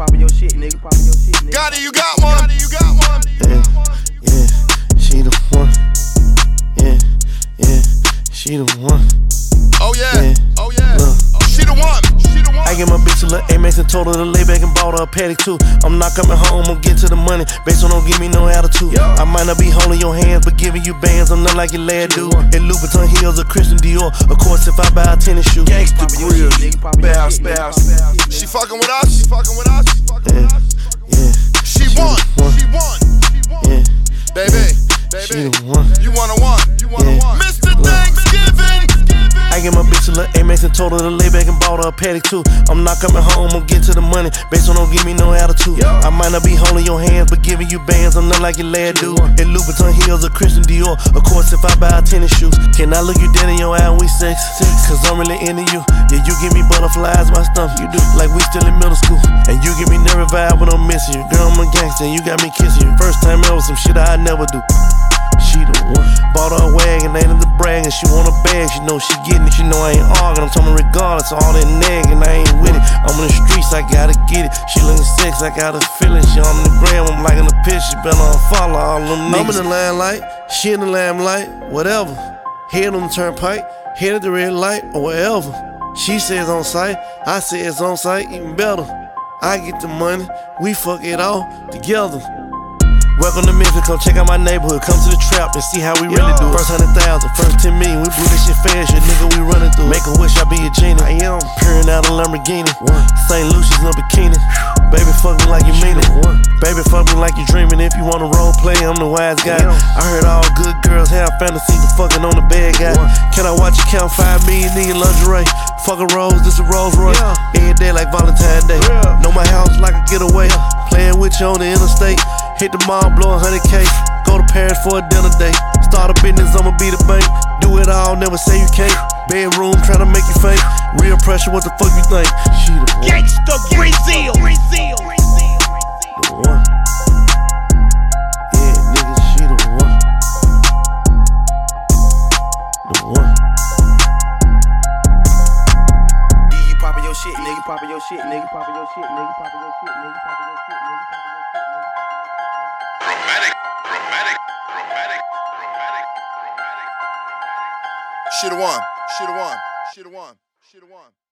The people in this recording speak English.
poppin' your shit, nigga. Poppin' your shit, nigga. Got it, you got one. Yeah, yeah, she the one. Yeah, yeah, she the one. Oh yeah, oh yeah. Look. She the one. I get my bitch a little Amex and told her to lay back and bought her a paddock too. I'm not coming home, I'm get to the money. Based on don't give me no attitude. I might not be holding your hands, but giving you bands, I'm not like your lad dude. At Louboutin heels or Christian Dior. Of course, if I buy a tennis shoe. Gangsta grill, bounce. She fucking with us. She fucking with us. Yeah, yeah. She won. She won. Yeah, Baby, she baby. the one. You wanna one. You wanna Yeah. one. Mr. Thanksgiving. I get my bitch a little Amex and told her to lay back and bought her a paddock too. I'm not coming home, I'm get to the money. Based on don't give me no attitude. I might not be holding your hands, but giving you bands, I'm not like your lad dude. At Louboutin heels or Christian Dior. Of course, if I buy tennis shoes, can I look you dead in your eye when we sex? Cause I'm really into you. Yeah, you give me butterflies, my stomach. You do like we still in middle school. And you give me nervous vibe when I'm missing you. Girl, I'm a gangster and you got me kissing you. First time ever, some shit I never do. She the one. Bought her a wagon, ain't in the brag, and she want a bag. She know she getting it, she know I ain't arguing. I'm talking regardless of all that nagging, I ain't with it. I'm in the streets, I gotta get it. She looking sexy, I got a feeling. She on the gram, I'm liking the pitch. She better unfollow all them niggas. I'm in the limelight, she in the limelight, whatever. Head on the turnpike, head at the red light, or wherever. She says on site, I say it's on site, even better. I get the money, we fuck it all together. Welcome to Memphis, come check out my neighborhood. Come to the trap and see how we really do it. First 100,000, first 10 million, we blew this shit fast, shit, nigga, we running through. Make a wish, I be a genie. I am peering out a Lamborghini. St. Lucia's in a bikini. Baby, fuck me like you mean it. Baby, fuck me like you dreaming. If you wanna role play, I'm the wise guy. I heard all good girls have fantasies of fucking on the bad guy. Can I watch you count 5 million in your lingerie? Fuck a Rose, this a Rolls Royce. Every day like Valentine's Day. Know my house like a getaway. Playing with you on the interstate. Hit the mall, blow 100K. Go to Paris for a dinner date. Start a business, I'ma be the bank. Do it all, never say you can't. Bedroom, tryna make you faint. Real pressure, what the fuck you think? She the one. Gangsta Brazil. The one. Yeah, nigga, she the one. The one. You poppin' your shit, nigga. Poppin' your shit, nigga. Poppin' your shit, nigga. Poppin' your shit, nigga. Poppin' your shit, nigga. She the one. She the one. She the one. She the one.